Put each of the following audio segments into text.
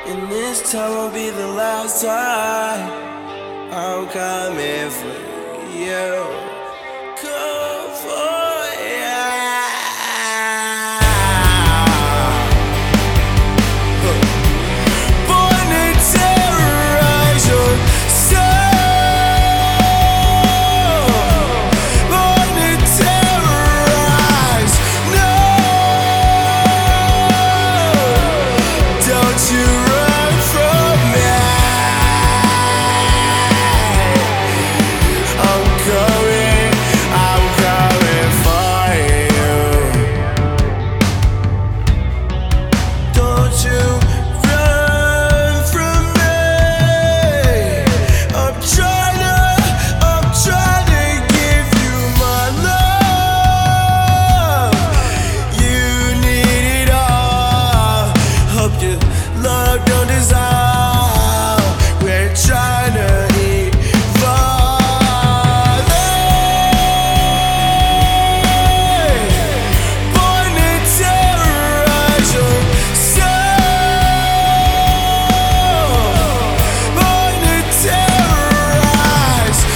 And this time will be the last time I'm coming for you. Come for you. Born to terrorize your soul. Born to terrorize. No, don't you run from me. I'm coming for you. Don't you run from me. I'm trying to give you my love. You need it all. Hope your love don't dissolve. We're trying to evolve. Born to terrorize your soul. Born to terrorize.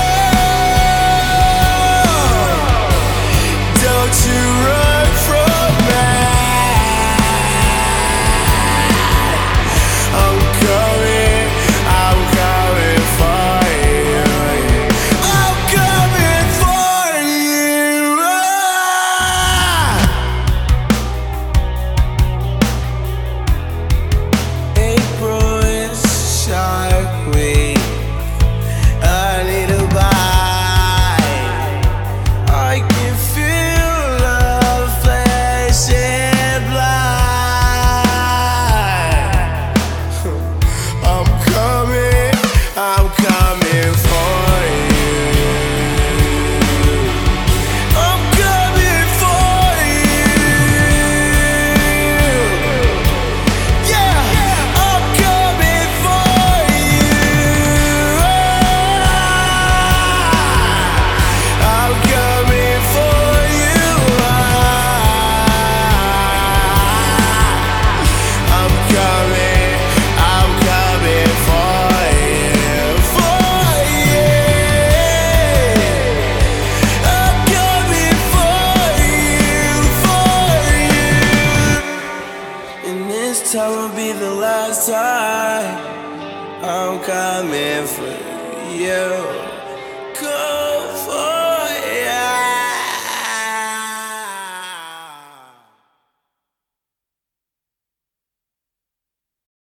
Whoa. Don't you run from me. I'm coming for you. I'm coming for you. April is Shark Week. I need a bite. I can feel love flashing blind. I'm coming for you. I'm coming for you. Yeah, I'm coming for you. I'm coming for you. I'm coming for you, for you. I'm coming for you. And this time will be the last time I'm coming for you.